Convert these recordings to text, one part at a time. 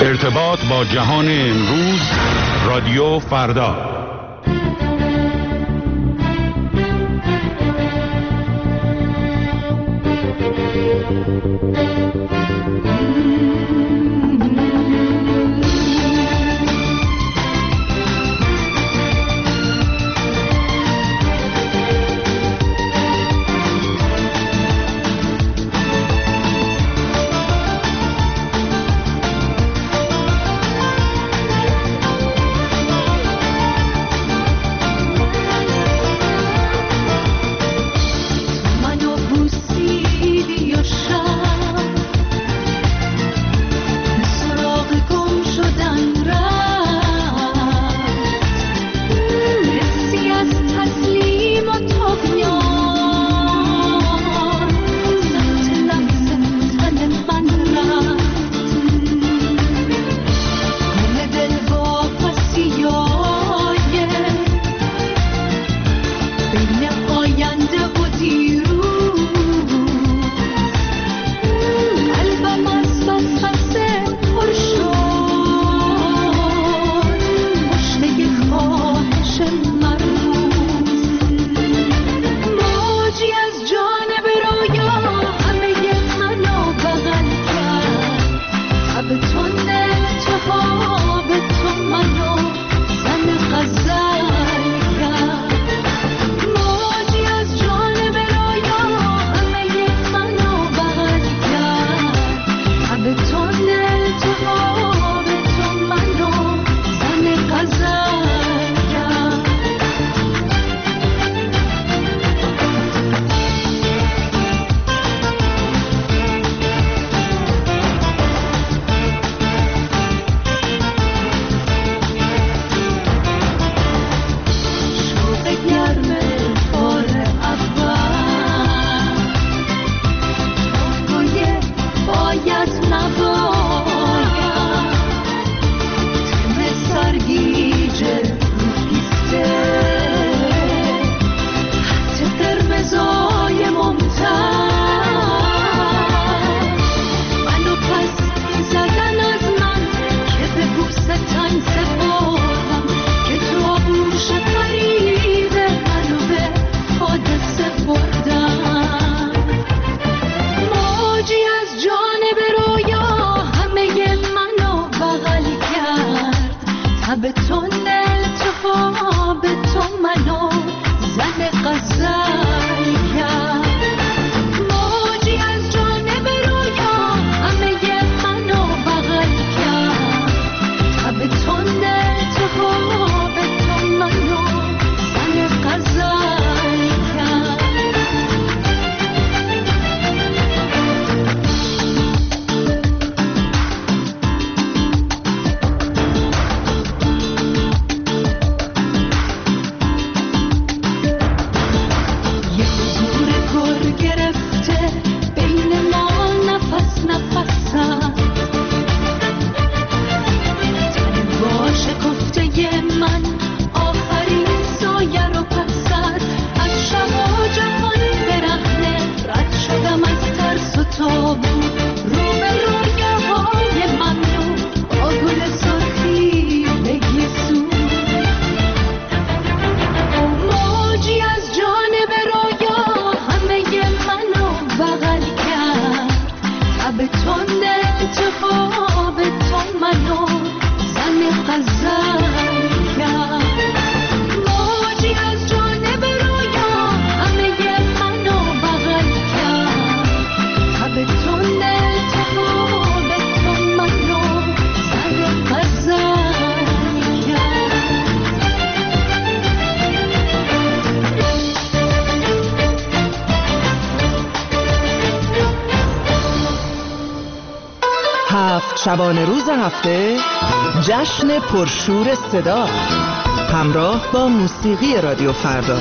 ارتباط با جهان امروز، رادیو فردا. شبانه روز هفته جشن پرشور صدا همراه با موسیقی رادیو فردا.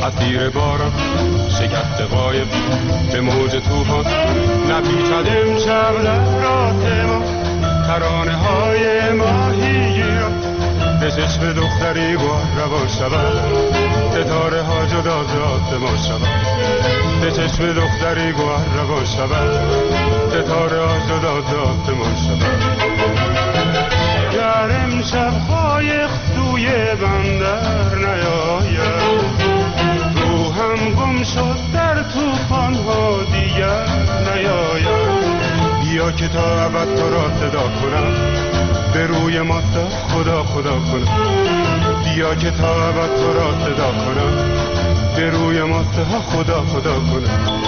اسیر باران شکست قایب به موج طوفان نپیچد امشب در راه ما ترانه های ماهیگیران به چشم دختری گوهر روان شود ستاره ها جدا ذات ما شود به چشم دختری گوهر روان شود ستاره ها جدا ذات ما شود گر امشب قایق سوی بندر نیاید روحم گم شد در طوفان ها دیگر نیاید بیا که تا ابد تو را صدا کنم به روی ماست خدا خدا کنم بیا که تا ابد تو را صدا کنم به روی ماست خدا خدا کنم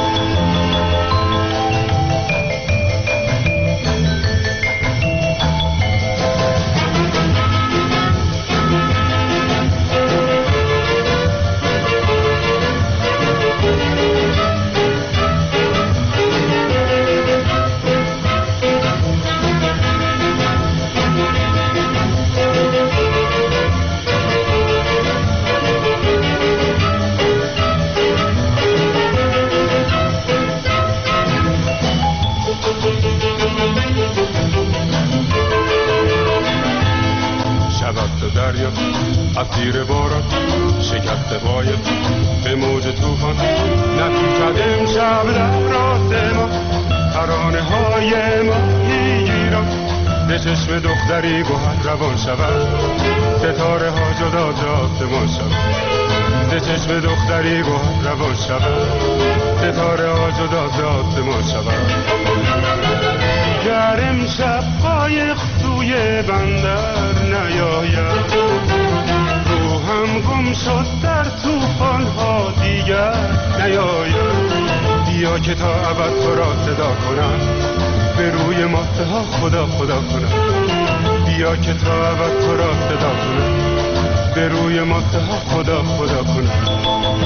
اسیر باران شکست قایب به موج طوفان نپیچد امشب در راه ما ترانه های ماهیگیران به چشم دختری گوهر روان شود ستاره ها جدا ذات ما شود به چشم دختری گوهر روان شود ستاره ها جدا ذات ما شود گر امشب قایق سوی بندر نیاید روحم گم شد در طوفان ها دیگر نیاید بیا که تا ابد تو را صدا کنم به روی ماسته ها خدا خدا کنم بیا که تا ابد تو را صدا کنم به روی ماسته ها خدا خدا کنم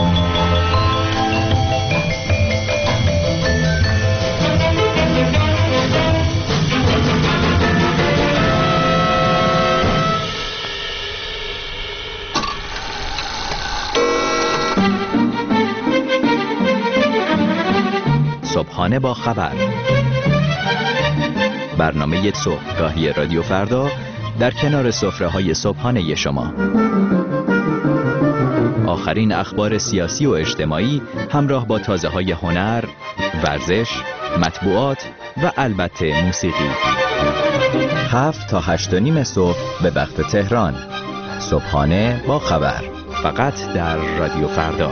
صبحانه با خبر، برنامه صبحگاهی رادیو فردا در کنار سفره‌های صبحانه شما. آخرین اخبار سیاسی و اجتماعی همراه با تازه‌های هنر، ورزش، مطبوعات و البته موسیقی. 7 تا 8:30 صبح به وقت تهران. صبحانه با خبر، فقط در رادیو فردا.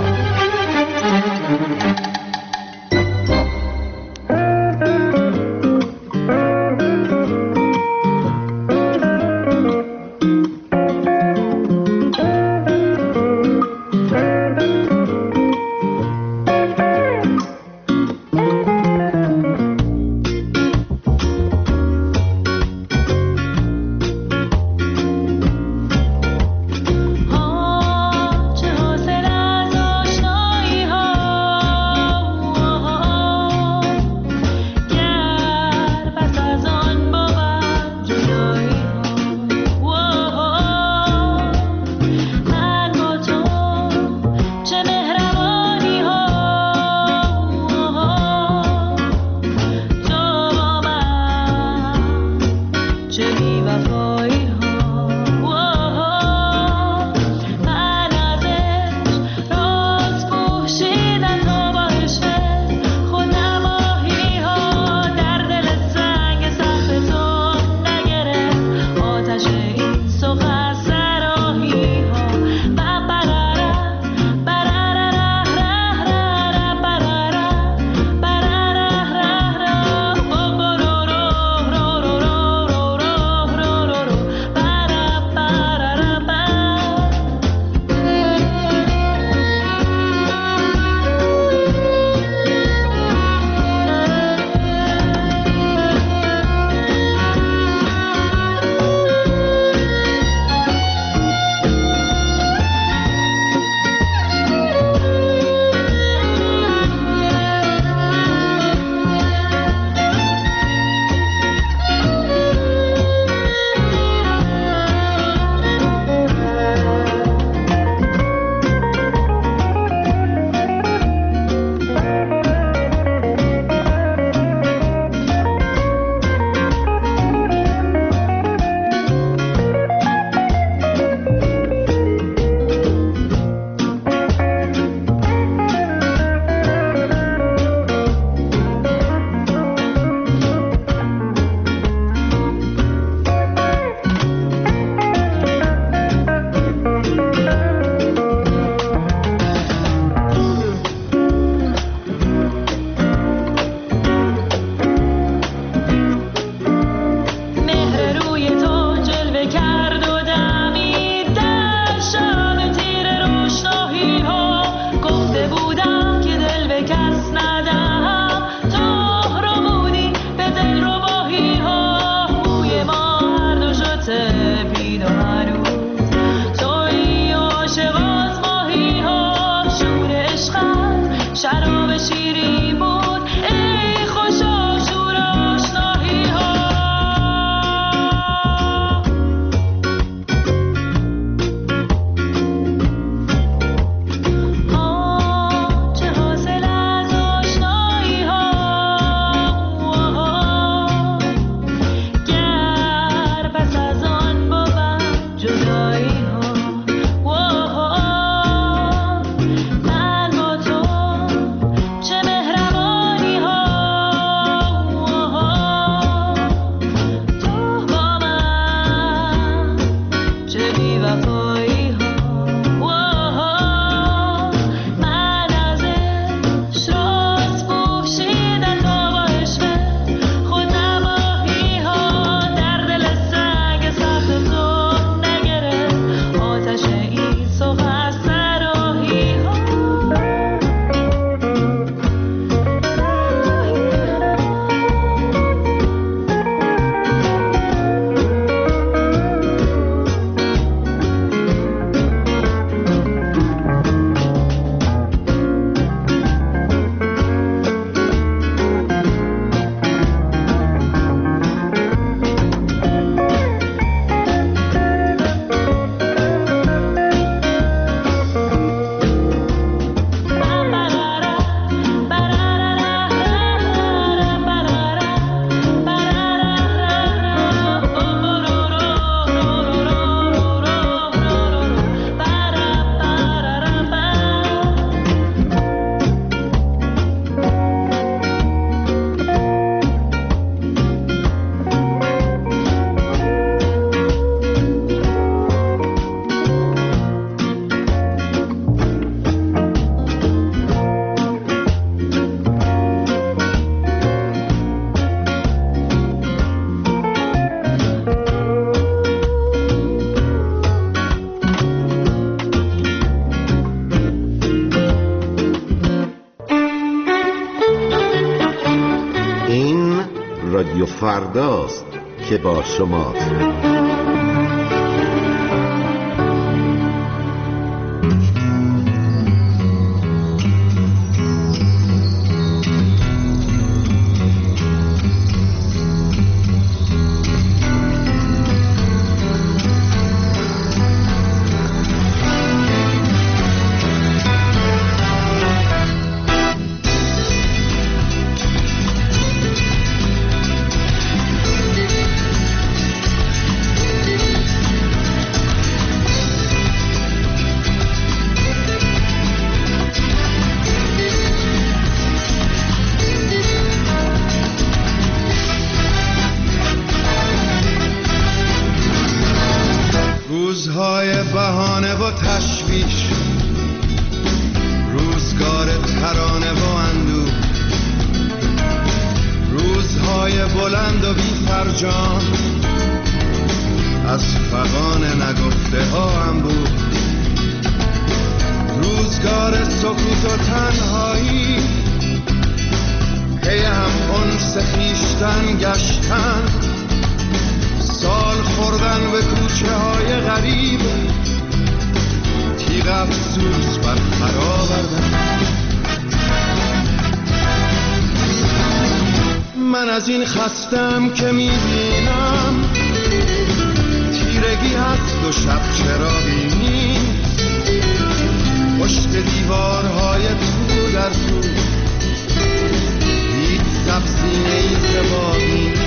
رادیو فرداست که با شماست. روزهای بهانه و تشویش، روزگار ترانه و اندوه، روزهای بلند و بی فرجام، از فغان نگفته ها انبوه، روزگار سکوت و تنهایی، پی هم انس خویشتن گشتن، سال خوردن به کوچه های غریب، تیغ افسوس بر خر آوردن. من از این خستم که میبینم تیرگی هست و شب چراغی نیست، پشت دیوارهای تو در تو هیچ سبزینه‌ای زبانی نیست.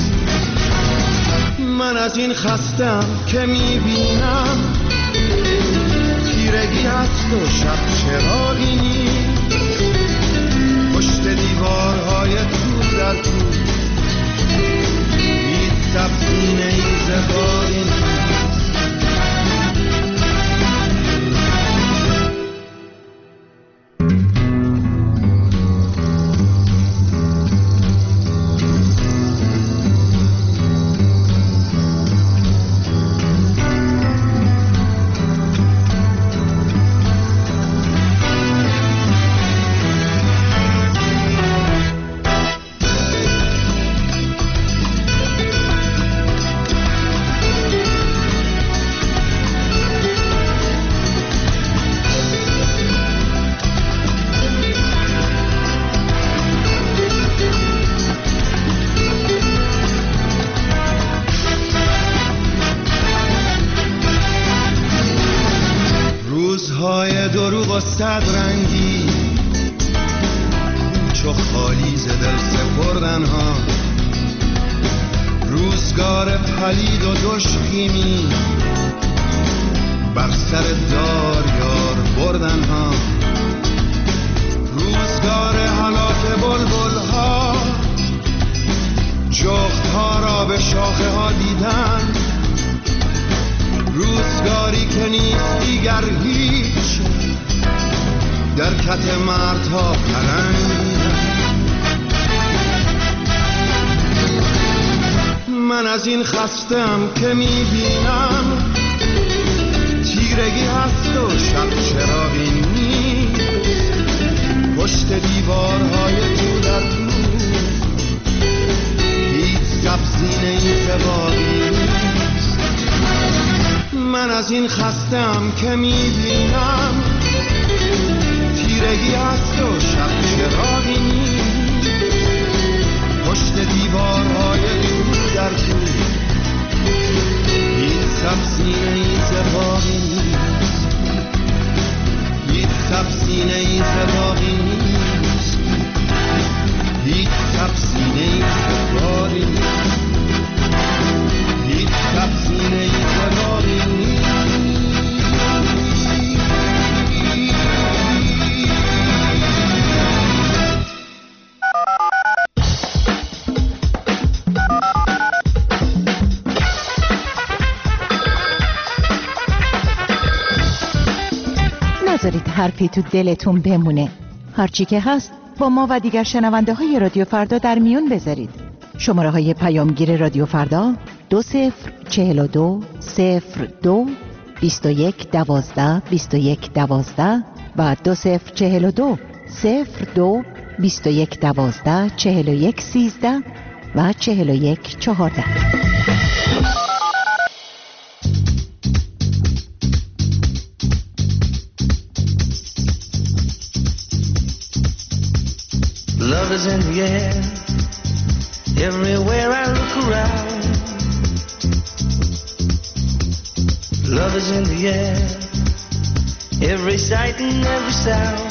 من از این خستم که میبینم تیرگی هست و شب چراغی نیست، پشت دیوارهای تو در تو هیچ سبزینه‌ای زبانی نیست. دروغ و صد رنگی، کوچ و خالی ز دل سپردن ها، روزگار پلید و دشخیمی، بر سر دار یار بردن ها، روزگار هلاک بلبل ها، جغد ها را به شاخه ها دیدن، روزگاری که نیست دیگر هیچ، در کت مردها پلنگ. من از این خستم که میبینم تیرگی هست و شب چراغی نیست، پشت دیوارهای تو در تو هیچ سبزینه‌ای زبانی نیست. من از این خستم که میبینم تیرگی هست و شب چراغی نیست، پشت دیوارهای تو در تو هیچ سبزینه‌ای زبانی نیست، هیچ سبزینه‌ای زبانی نیست، هیچ سبزینه‌ای زبانی نیست، هیچ سبزینه‌ای زبانی نیست. نذارید حرفی تو دلتون بمونه. هرچی که هست با ما و دیگر شنونده های رادیو فردا در میون بذارید. شماره های پیامگیر رادیو فردا 2042 02 21 12 21 12 و 2042 02 21 12 41 13 و 4114. Love is in the air, everywhere I look around. Love is in the air, every sight and every sound.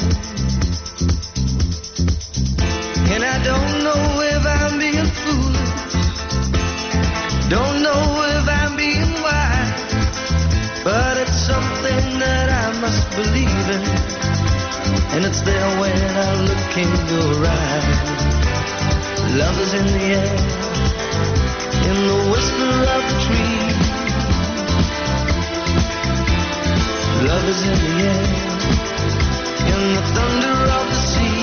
And I don't know if I'm being foolish, don't know if I'm being wise, but it's something that I must believe in, and it's there when I look in your eyes. Love is in the air, in the whisper of the tree. Love is in the air, in the thunder of the sea.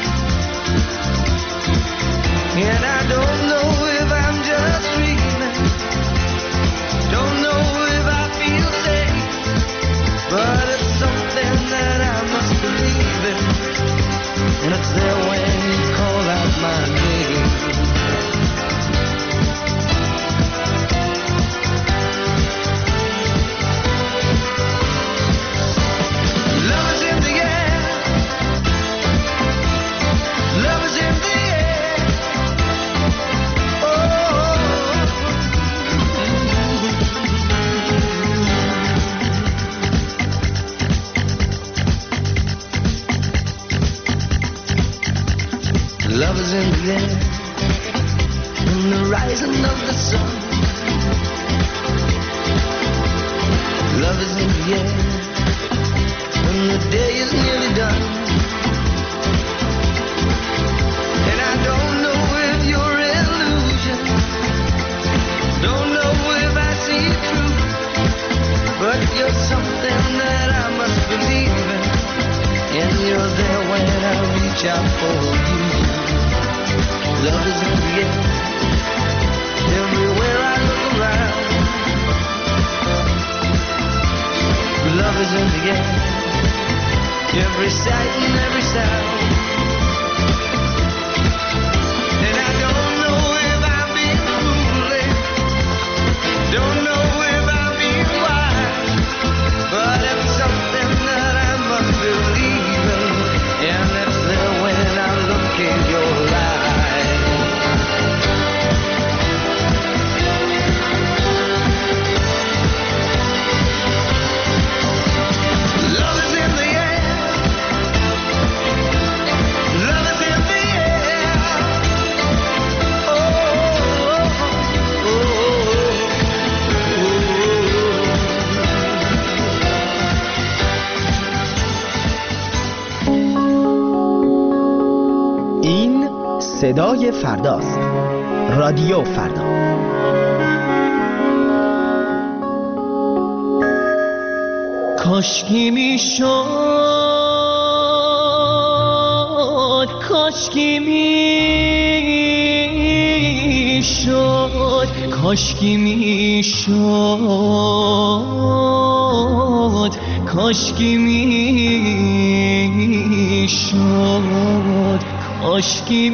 And I don't know if I'm just dreaming, don't know if I feel safe, but it's something that I must believe in, and it's there when you call out my name. Love is in the air, love is in the air, oh. Love is in the air, in the rising of the sun. Love is in the air, when the day is nearly done. And I don't know if you're illusion, don't know if I see it true, but you're something that I must believe in, and you're there when I reach out for you. Love is in the air, everywhere I look around. Love is in the air, every sight and every sound. And I don't know if I'm being foolish, don't know if I'm being wise, but it's something that I must believe in, and it's there when I look in your eyes. Love is in the air, love is in the air, oh, oh, oh, این صدای فرداست. رادیو فردا. کاشکی میشد، کاشکی میشد، کاشکی میشد، کاشکی میشد، کاشکی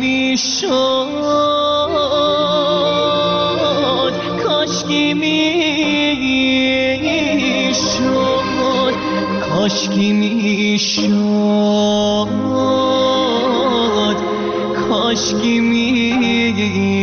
میشد، کاشکی میشد، کاشکی میشد، کاشکی میشد.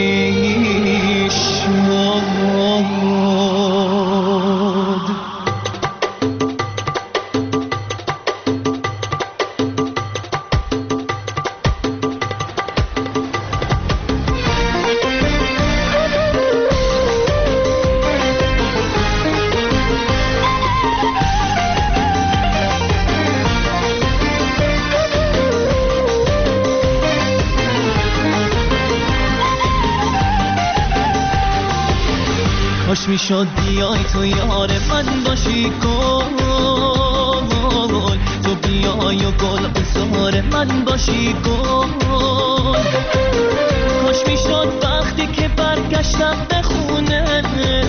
کاش میشد بیای تو یار من باشی گل، تو بیای و گل بزار من باشی گل. کاش میشد وقتی که برگشتم به خونه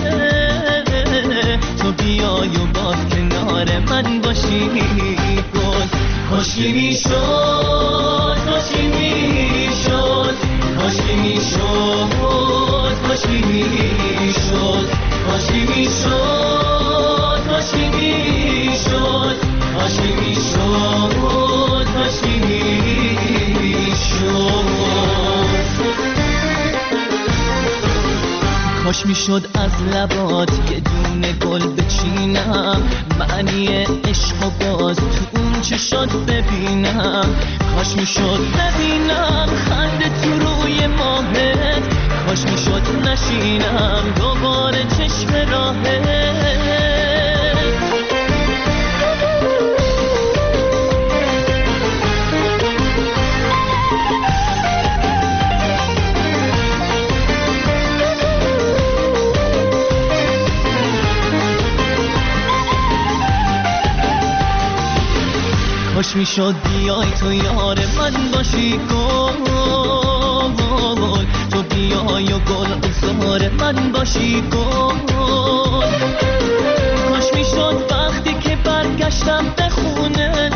تو بیای و باز کنار من باشی گل. کاش میشد، کاش میشد، کاش میشد، میشد کاشکی میشد کاشکی میشد کاشکی میشد کاشکی میشد کاشکی میشد کاش میشد از لبات یه دونه گل بچینم معنی عشق و باز تو اون چشات ببینم کاش میشد ببینم خنده تو روی ماهت کاش میشد نشینم دوباره چشم راهت کاش میشد بیای تو یار من باشی گل تو بیای و گل زار من باشی گل کاش میشد وقتی که برگشتم به خونه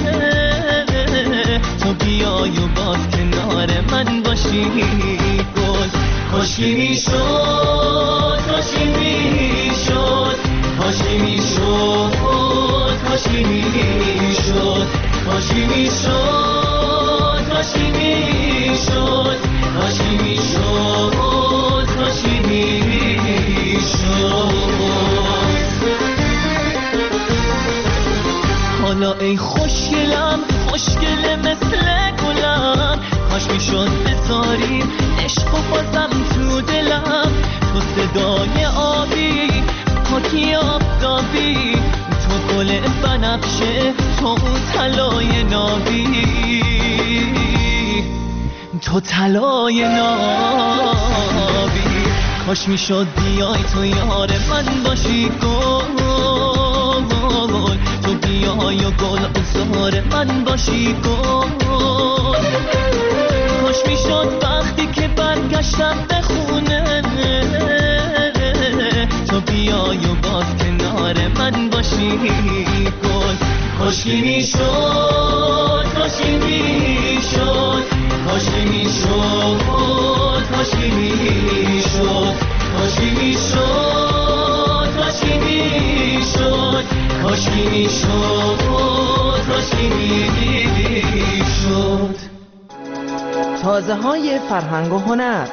تو بیای و باز کنار من باشی گل کاشکی میشد کاشکی میشد کاشکی میشد کاشکی میشد کاشکی میشد کاشکی میشد کاشکی میشد کاشکی میشد حالا ای خوشگلم خوشگل مثل گلم کاش میشد بذاریم عشق و بازم تو دلم تو صدای آبی پاکی آفتابی تو گل بنفشه تو اون طلای نابی تو طلای نابی کاش میشد بیای تو یار من باشی گل تو بیای و گل زار من باشی گل کاش میشد وقتی که برگشتم به خونه تو بیای و باز کنار من باشی گل کاشکی میشد کاشکی میشد کاشکی میشد کاشکی میشد کاشکی میشد کاشکی میشد کاشکی میشد کاشکی میشد تازه های فرهنگ و هنر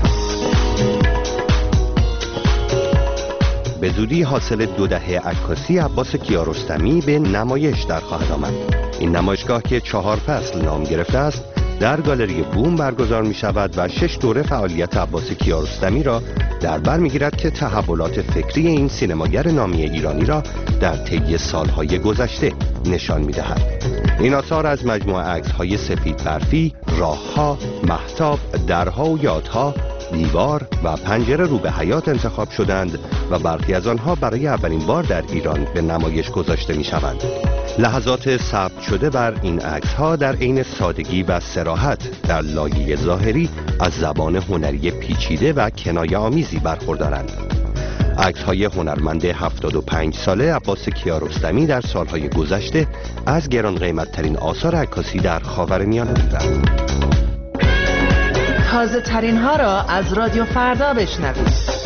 به زودی حاصل 2 دهه عکاسی عباس کیارستمی به نمایش در خواهد آمد. این نمایشگاه که 4 فصل نام گرفته است در گالری بوم برگزار می شود و 6 دوره فعالیت عباس کیارستمی را در بر می گیرد که تحولات فکری این سینماگر نامی ایرانی را در طی سالهای گذشته نشان می دهد. این آثار از مجموعه عکس‌های سفید برفی، راه‌ها، مهتاب، درها و یادها، دیوار و پنجره رو به حیات انتخاب شدند و برخی از آنها برای اولین بار در ایران به نمایش گذاشته می شوند. لحظات ثبت شده بر این عکس‌ها در عین سادگی و صراحت در لایه ظاهری از زبان هنری پیچیده و کنایه‌آمیزی برخوردارند. عکس‌های هنرمند 75 ساله عباس کیارستمی در سالهای گذشته از گران قیمت‌ترین آثار عکاسی در خاورمیانه بودند. تازه ترین ها را از رادیو فردا بشنوید.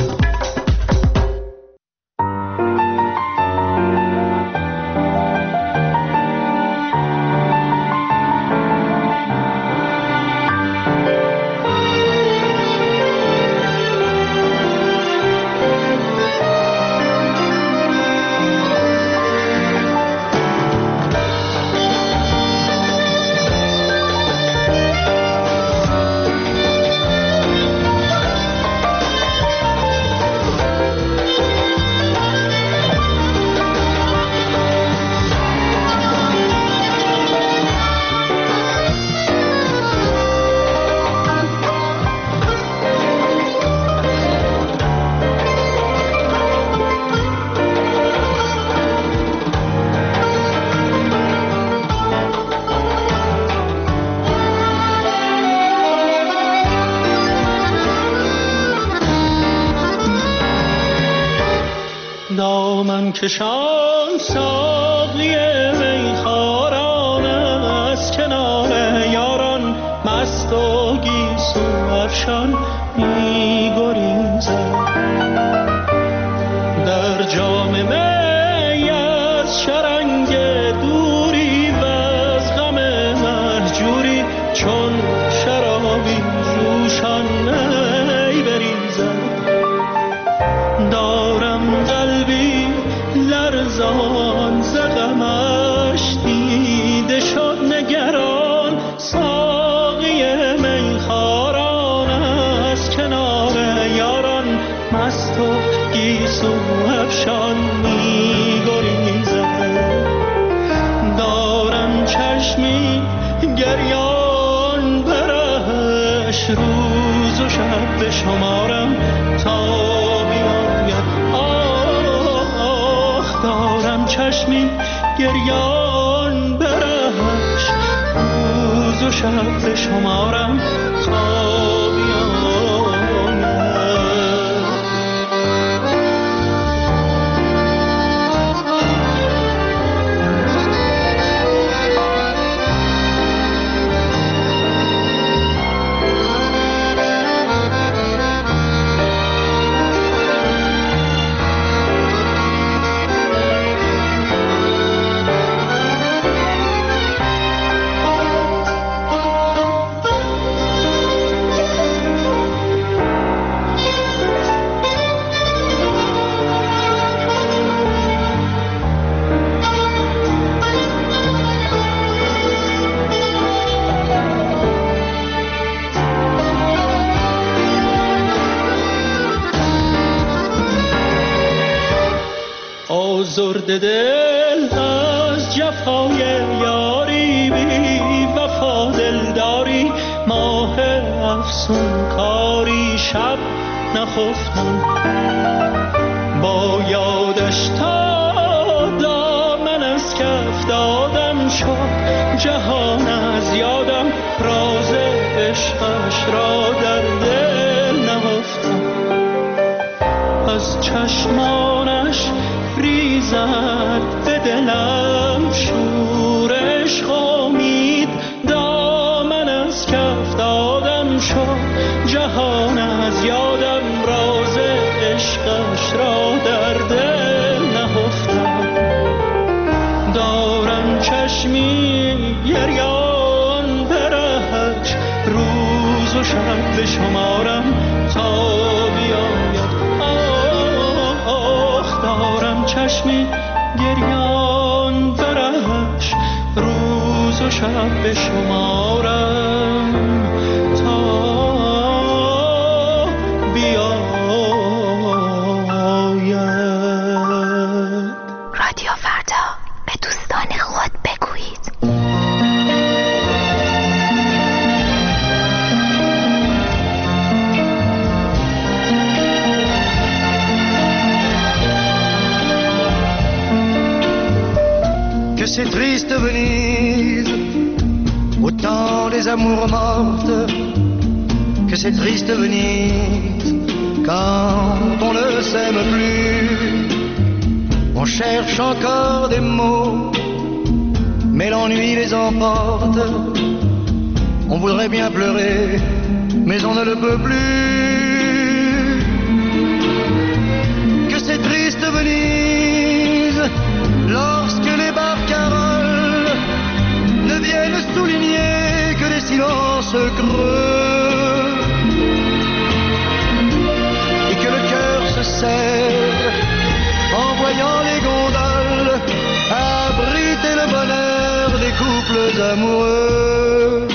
دامن کشان ساقی میخواران از کنار یاران مست و گیسو افشان می‌گریزد. در جام می از شرنگ دوری و از غم مهجوری چون شرابی جوشان می بریزد. دارم قلبی لرزان ز غمش دیده شد نگران، ساقی میخواران از کنار یاران مست و گیسو افشان می‌گریزد. دارم چشمی گریان برش روز و شب به شمارم تا بیاید. آه دارم چشمی گریان برش روز و شب به شمارم تا آزرده دل از جفای یاری بی وفا دلداری ماه افسون کاری شب نخفتم با یادش تا دامن از کف دادم شد جهان از یادم راز عشقش را در دل نهفتم از چشمانش ریزد به دلم شور عشق امید دامن از کف دادم شد جهان از یادم راز عشقش را در دل نهفتم دارم چشمی گریان برهش روز و شب به شمارم تا بیاید دارم چشمی گریان برهش روز و شب به شمارم تا بیاید. رادیو فردا به دوستان خود بگویید. Que c'est triste Venise, au temps des amours mortes. Que c'est triste Venise, quand on ne s'aime plus. On cherche encore des mots, mais l'ennui les emporte. On voudrait bien pleurer, mais on ne le peut plus. Que c'est triste Venise, lorsque les barcaroles ne viennent souligner que des silences creux et que le cœur se serre en voyant les gondoles abriter le bonheur des couples amoureux.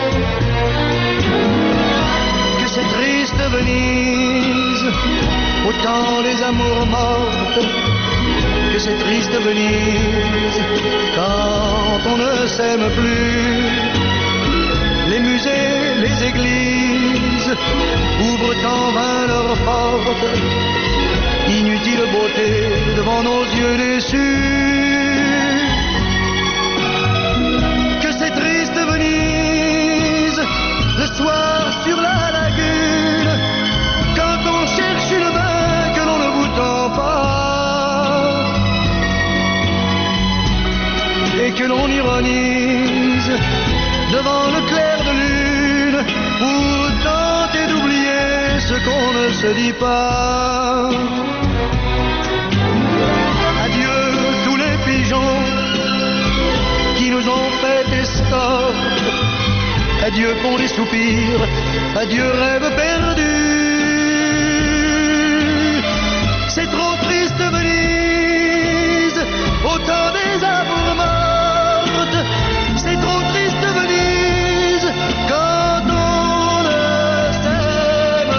Que c'est triste Venise, autant les amours mortes. Que c'est triste Venise, quand on ne s'aime plus. Les musées, les églises ouvrent en vain leurs portes. Inutile beauté devant nos yeux déçus. Que c'est triste Venise, le soir sur la lagune, quand on cherche une main que l'on ne vous tend pas. Et que l'on ironise devant le clair de lune pour tenter d'oublier ne se dit pas. Adieu tous les pigeons qui nous ont fait escorte. Adieu pour les soupirs, adieu rêve perdu. C'est trop triste Venise, au temps des amours mortes. C'est trop triste Venise, quand on ne s'aime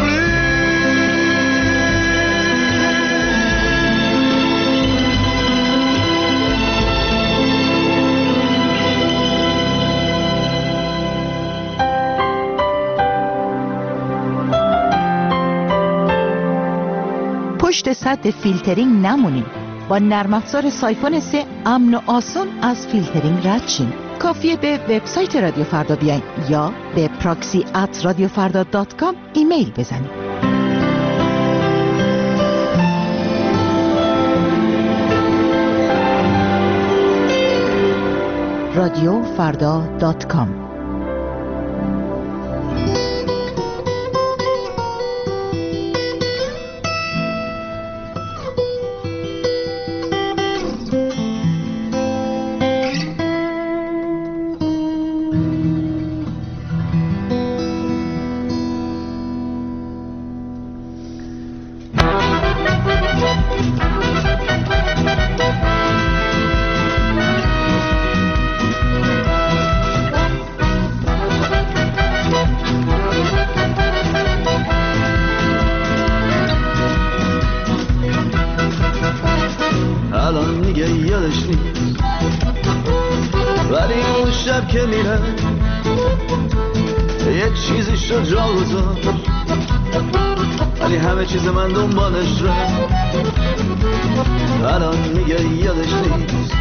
پشت سد فیلترینگ نمونیم. با نرم افزار سایفون 3 امن و آسان از فیلترینگ رد شیم. کافیه به وبسایت رادیو فردا بیاین یا به proxy@radiofarda.com ایمیل بزنید. radiofarda.com الان میگه یادش نیست، ولی اون شب که میره یه چیزی شد جا گذاشت، ولی همه چیز من دنبالش رفت. الان میگه یادش نیست،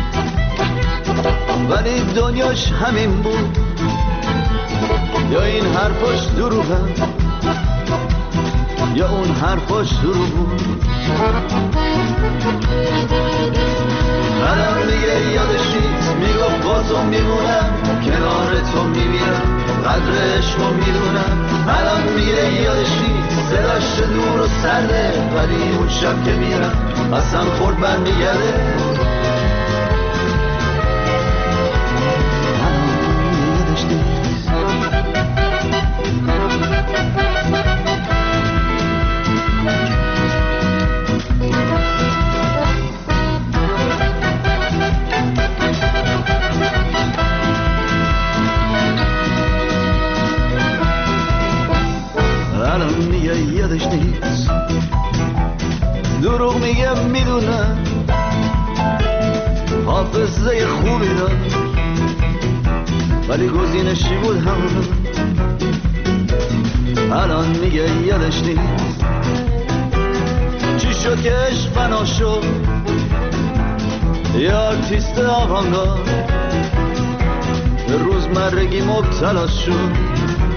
ولی دنیاش همین بود، یا این حرفاش دروغه یا اون حرفاش دروغ بود. الان میگه یادش نیست، میگفت با تو میمونم، کنار تو میمیرم، قدر عشقو میدونم. الان میگه یادش نیست، صداش دور و سرده، ولی اون شب که میرم قسم خورد برمیگرده. یادش نیست، دروغ میگم میدونم، حافظه خوبی داشت، ولی گزینشی بود همون. الان میگه یادش نیست، چی شد که عشق فنا شد، یه آرتیست آوانگارد به روزمرگی مبتلا شد.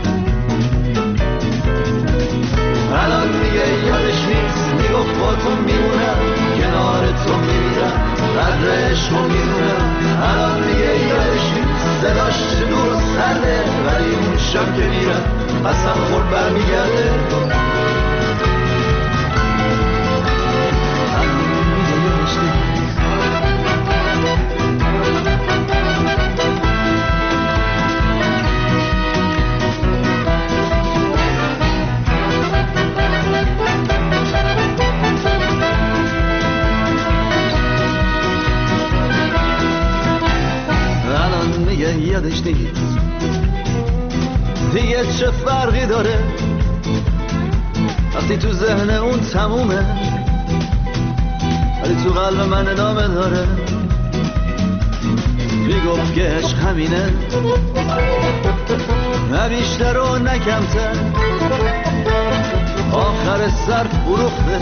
الان میگه یادش نیست، میگفت با تو میمونم، کنار تو میمیرم، قدر عشقو میدونم. الان میگه یادش نیست، صداش دور و سرده، ولی اون شب که میرم قسم خورد برمیگرده. یادش نیست دیگه چه فرقی داره وقتی تو ذهن اون تمومه، ولی تو قلب من ادامه داره. میگفت که عشق همینه، نه بیشتر و نه کمتر، آخر سر فروخته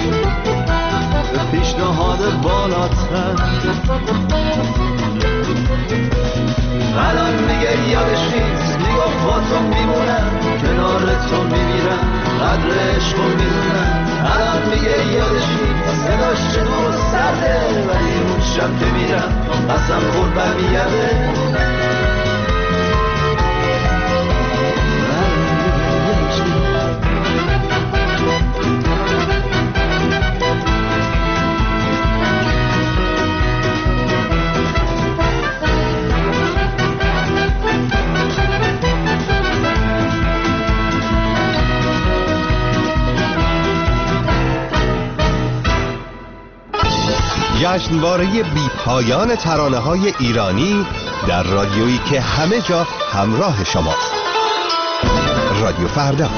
به پیشنهاد بالاتر. الان میگه یادش نیست، میگفت با تو میمونم، کنار تو میمیرم، قدر عشقو میدونم. الان میگه یادش نیست، صداش دور و سرده، ولی اون شب که میرم قسم خورد برمیگرده. جشنواره بی‌پایان ترانه‌های ایرانی در رادیویی که همه جا همراه شماست. رادیو فردا.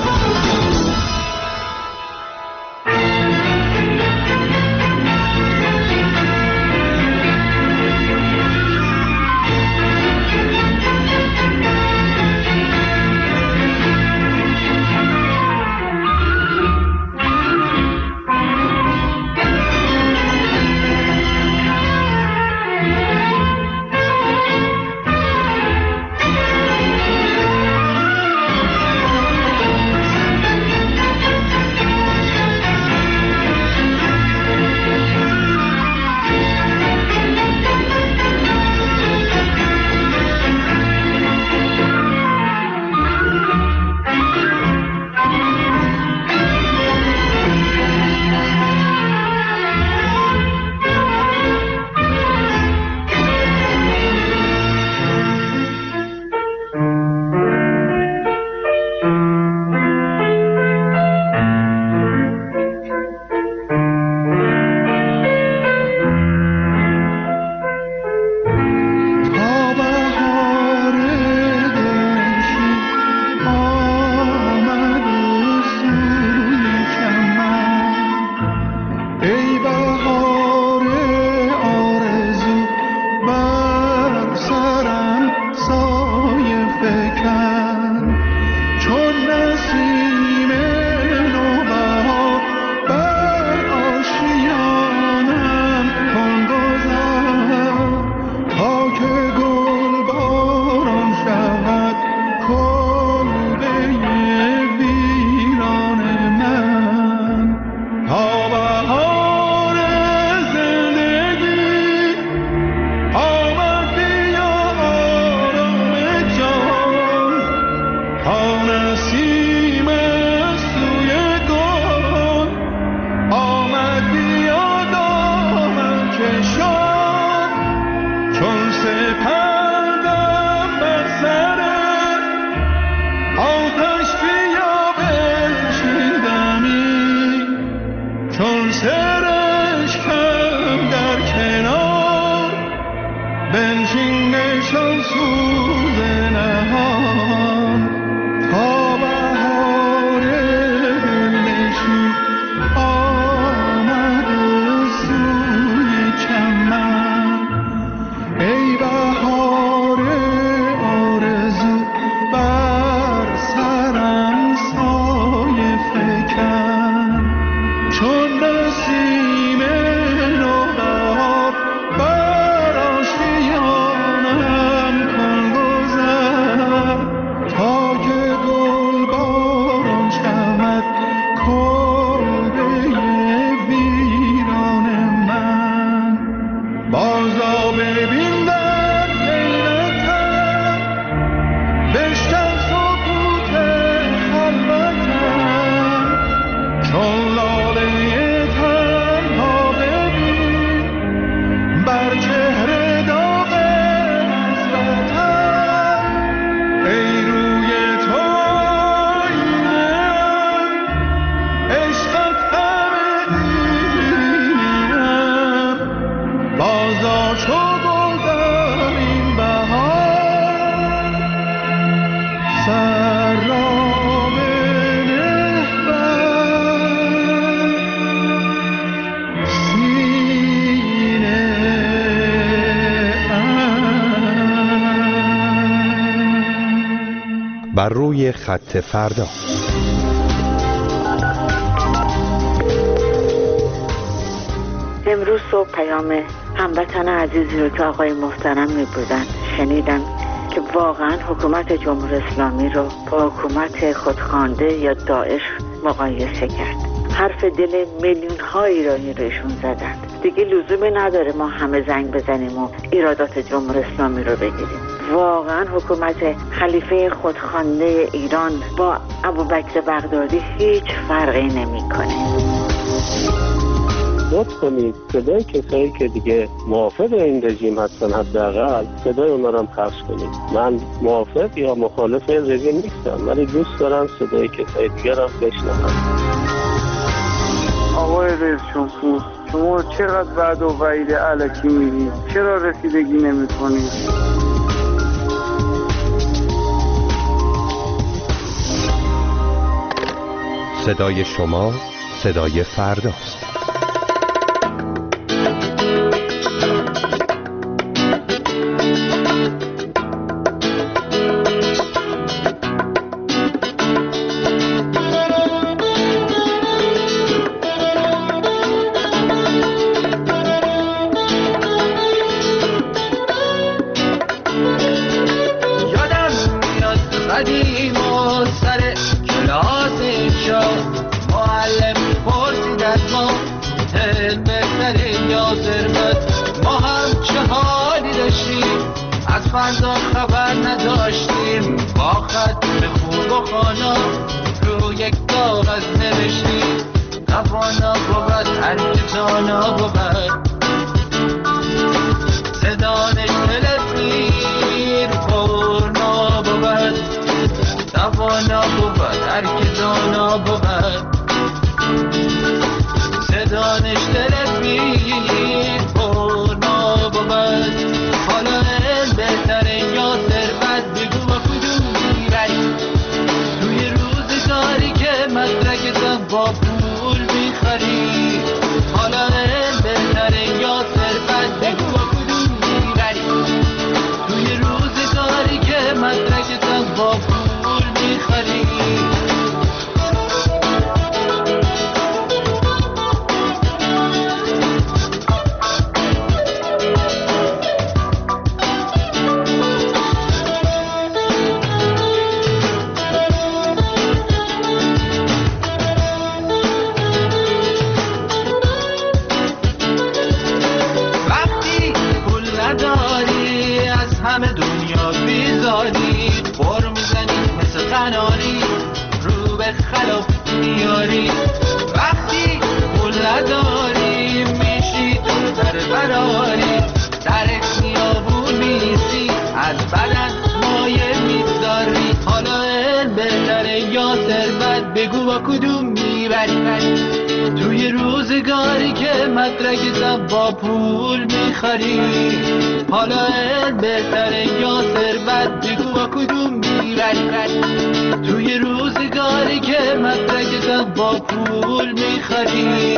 بر روی خط فردا. امروز صبح پیام هموطن عزیزی رو که آقای محترم می بودن شنیدم که واقعا حکومت جمهوری اسلامی رو با حکومت خودخوانده یا داعش مقایسه کرد. حرف دل میلیون ها ایرانی رو ایشون زدن. دیگه لزومی نداره ما همه زنگ بزنیم و ایرادات جمهوری اسلامی رو بگیریم. واقعا حکومت خلیفه خودخوانده ایران با ابوبکر بغدادی هیچ فرقی نمی‌کنه. لطف کنید صدای کسایی که دیگه موافق این رژیم هستن حداقل صدای اونا رو هم پخش کنید. من موافق یا مخالف این رژیم نیستم، ولی دوست دارم صدای کسای دیگر هم بشنوم. آقای رئیس جمهور شما چقدر وعده و وعید الکی میگید؟ چرا رسیدگی نمی‌کنید؟ صدای شما صدای فرداست. فردا خبر نداشتیم، با خط خوب و خانا رو یک کاغذ نوشتیم. توانا بود هر که دانا بود، صدانش دلسیر پرنا بود. توانا بود هر که دانا بود، صدانش دلسیر پرنا بود. حالا بهتره یا ثروت، بگو با کدوم میبری؟ توی روزگاری که مدرکتم با پول میخری. حالا بهتره یا ثروت، بگو با کدوم میبری؟ توی روزگاری که مدرکتم با پول میخری. وقتی پول نداری میشی تو بربراری، در خیابون میسی از بدن مایه میذاری. حالا بهتره یا ثروت، بگو با کدوم میبری؟ توی روزگاری که مدرکتم با پول میخری. حالا بهتره یا ثروت، بگو با کدوم میبری؟ توی روزگاری که مدرکتم با پول میخری.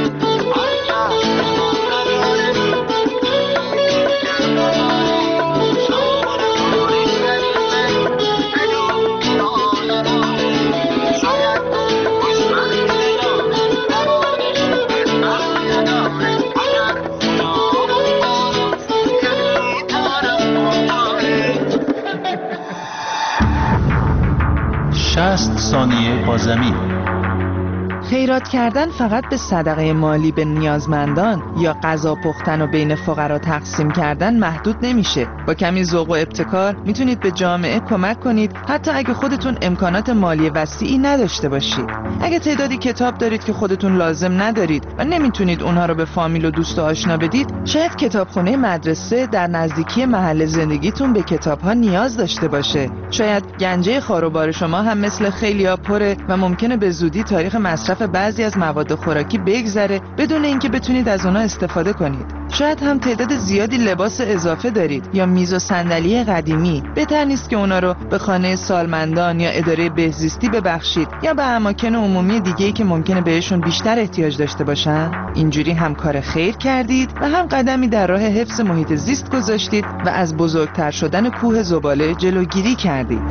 ثانیه با زمین. خیرات کردن فقط به صدقه مالی به نیازمندان یا غذا پختن و بین فقرا تقسیم کردن محدود نمیشه. با کمی ذوق و ابتکار میتونید به جامعه کمک کنید، حتی اگه خودتون امکانات مالی وسیعی نداشته باشید. اگه تعدادی کتاب دارید که خودتون لازم ندارید و نمیتونید اونها رو به فامیل و دوست و آشنا بدید، شاید کتابخونه مدرسه در نزدیکی محل زندگیتون به کتاب‌ها نیاز داشته باشه. شاید گنجه خاروبار شما هم مثل خیلی‌ها پره و ممکنه به زودی تاریخ مصرف بعضی از مواد خوراکی بگذره بدون اینکه بتونید از اونها استفاده کنید. شاید هم تعداد زیادی لباس اضافه دارید یا میز و صندلی قدیمی. بهتر نیست که اونا رو به خانه سالمندان یا اداره بهزیستی ببخشید یا به اماکن عمومی دیگه‌ای که ممکنه بهشون بیشتر احتیاج داشته باشن؟ اینجوری هم کار خیر کردید و هم قدمی در راه حفظ محیط زیست گذاشتید و از بزرگتر شدن کوه زباله جلوگیری کردید.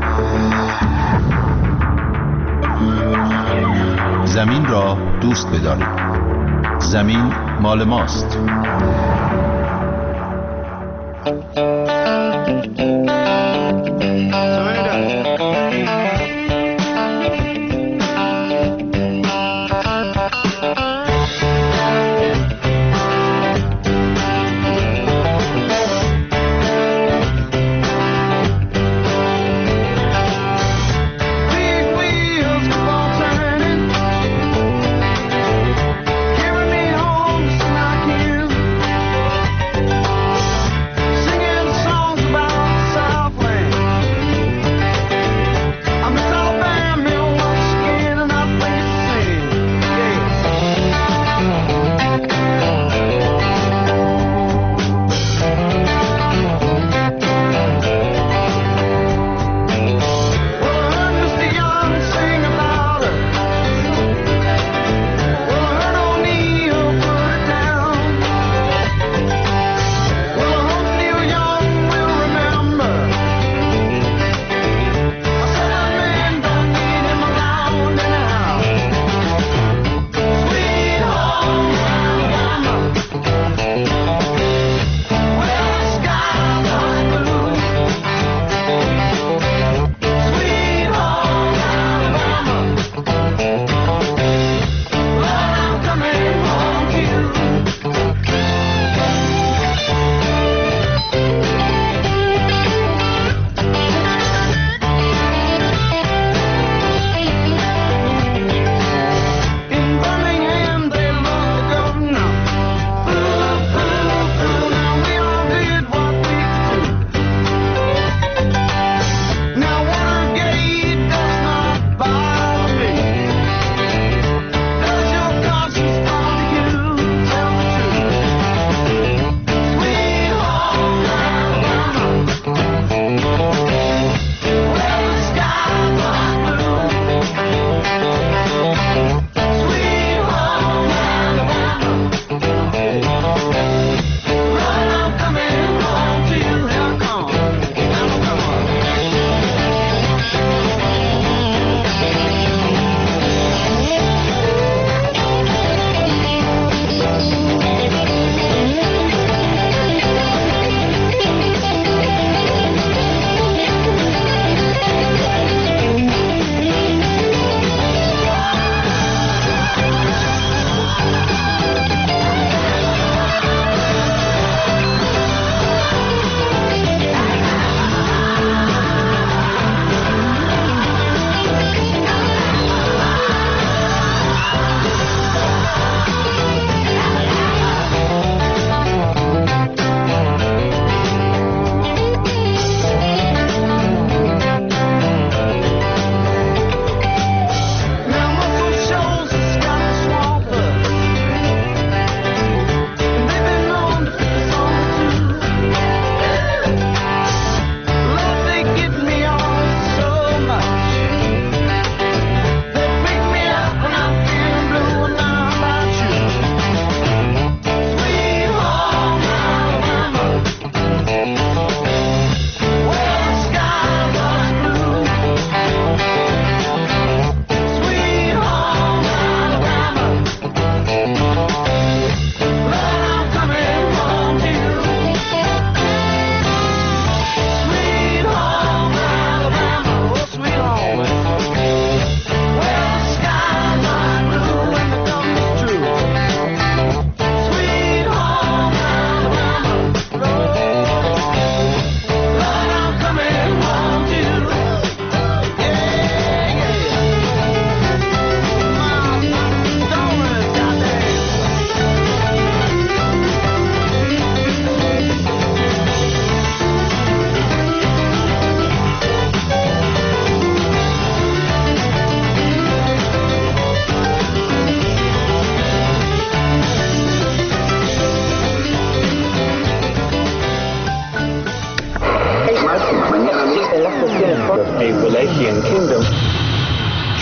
زمین را دوست بدارید. زمین مال ماست.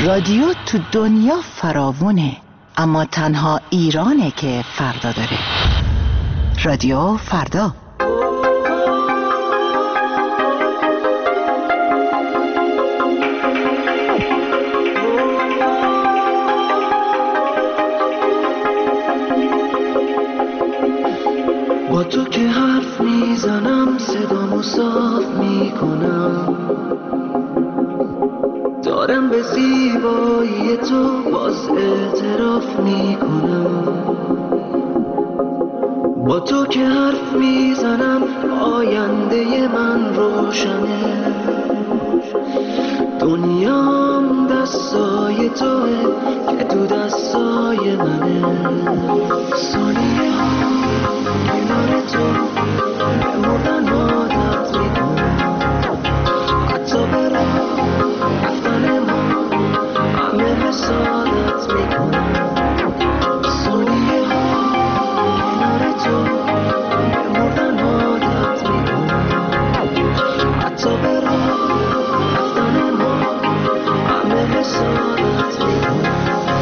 رادیو تو دنیا فراوونه، اما تنها ایرانه که فردا داره. رادیو فردا. با تو که حرف میزنم صدامو صاف میکنم، دارم به زیبایی تو باز اعتراف میکنم. با تو که حرف میزنم آینده من روشنه، دنیام دستای توه که تو دستای منه. ثانیه ها کنار تو به مردن عادت میکنم، حتی به راه رفتن ما همه حسادت میکنم. ثانیه ها کنار تو به مردن عادت میکنم، حتی به راه رفتن ما همه حسادت میکنم.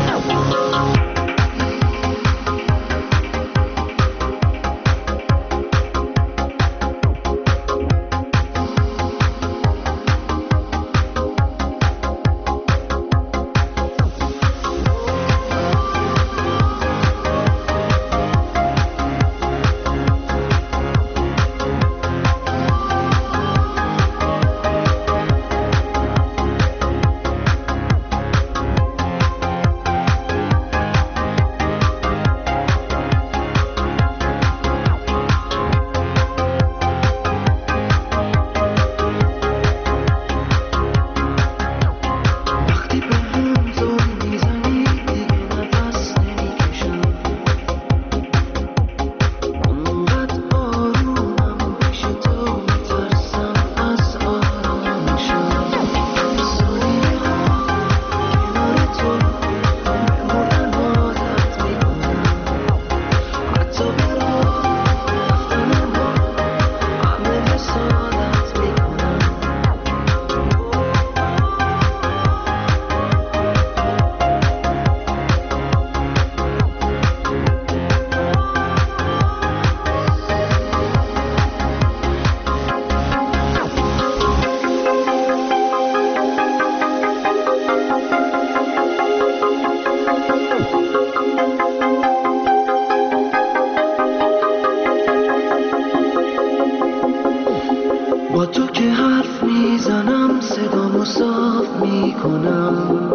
با تو که حرف میزنم صدامو صاف میکنم،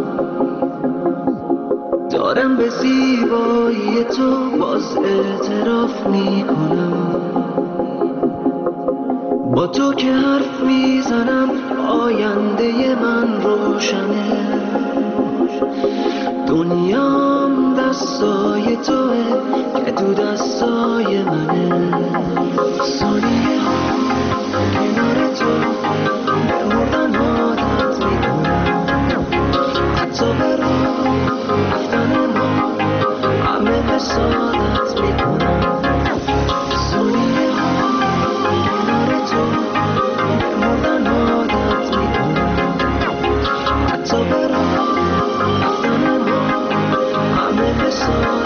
دارم به زیبایی تو باز اعتراف میکنم. با تو که حرف میزنم آینده من روشنه، دنیام دستای توه که تو دستای منه. ثانیه ها کنار تو به مردن عادت میکنم، حتی به راه رفتن ما همه حسادت میکنم. ثانیه ها کنار تو به مردن عادت میکنم، حتی به راه رفتن ما همه حسادت